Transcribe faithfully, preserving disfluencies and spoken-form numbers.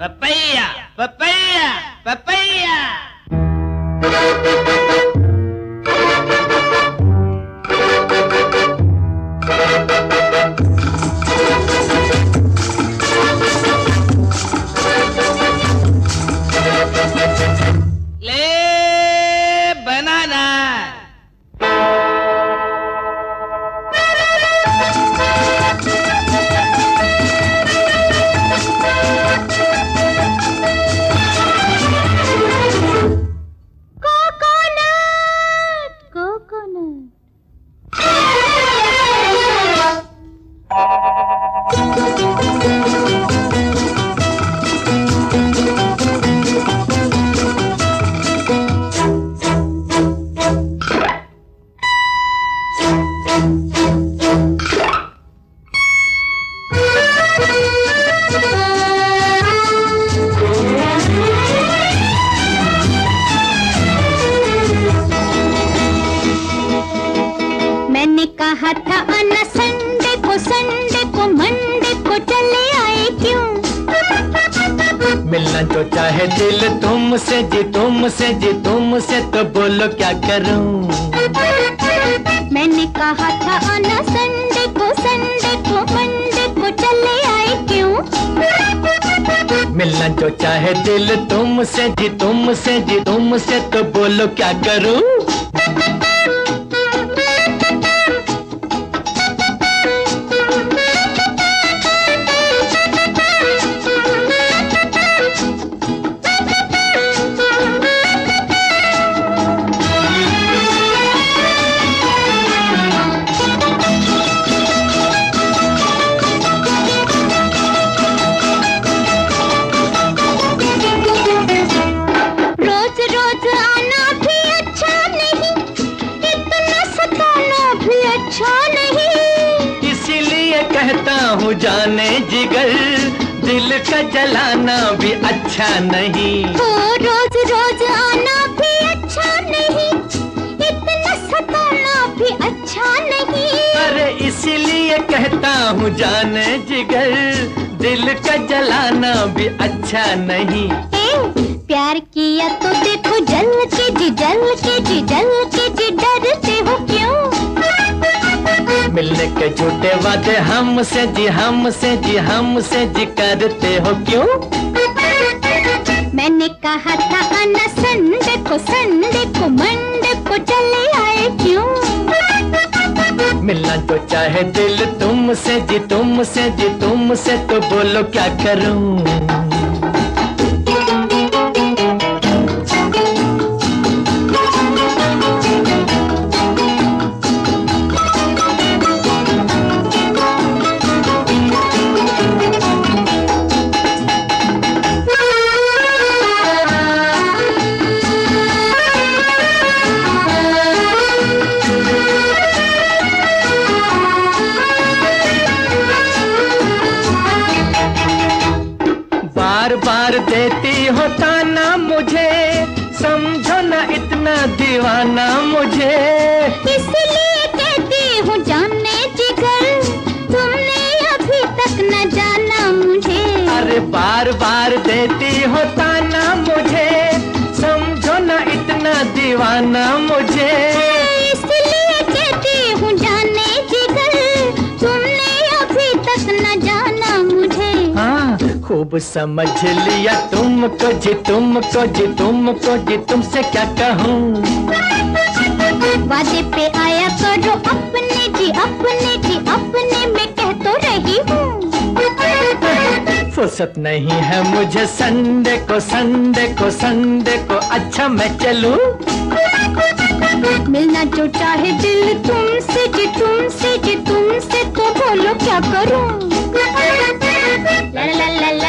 Papaya papaya papaya. ले बनाना। मैंने कहा था आना संडे को, संडे को मंडे को चले आए क्यों? मिलना जो चाहे दिल तुमसे जी, तुमसे जी, तुमसे तो बोलो क्या करूं? मैंने कहा था आना संडे को, संडे को मंडे को चले आए क्यों? मिलना जो चाहे दिल तुमसे जी, तुमसे जी, तुमसे तो बोलो क्या करूं? कहता हूँ जाने जिगर, दिल का जलाना भी अच्छा नहीं। ओ रोज रोज आना भी अच्छा नहीं, इतना सताना भी अच्छा नहीं। अरे इसीलिए कहता हूँ जाने जिगर, दिल का जलाना भी अच्छा नहीं। ए, प्यार किया तो देखो जल के जी, जल के जी, जल के जी, डरते हो क्यों? मिलने के झूठे वादे हमसे जी, हमसे जी, हमसे जी करते हो क्यों? मैंने कहा था आना संडे को, संडे को मंडे को चले आए क्यों? मिलना तो चाहे दिल तुमसे जी, तुमसे जी, तुमसे तो बोलो क्या करूं? बार बार देती हो ताना मुझे, समझो ना इतना दीवाना मुझे। इसलिए कहती हूँ जाने जिगर, तुमने अभी तक न जाना मुझे। अरे बार बार देती हो ताना मुझे, समझो ना इतना दीवाना मुझे। इसलिए कहती हूँ जाने जिगर, तुमने अभी तक न जाना मुझे। हाँ खूब समझ लिया तुमको जी, तुमको जी, तुमको जी, तुमसे क्या कहूँ? वादे पे आया करो अपने जी, अपने जी, अपने में कह तो रही हूँ। फुर्सत नहीं है मुझे संडे को, संडे को, संडे को, अच्छा मैं चलूं? मिलना जो चाहे दिल तुमसे जी, तुमसे जी, तुमसे तो बोलो क्या करूँ? ला ला ला ला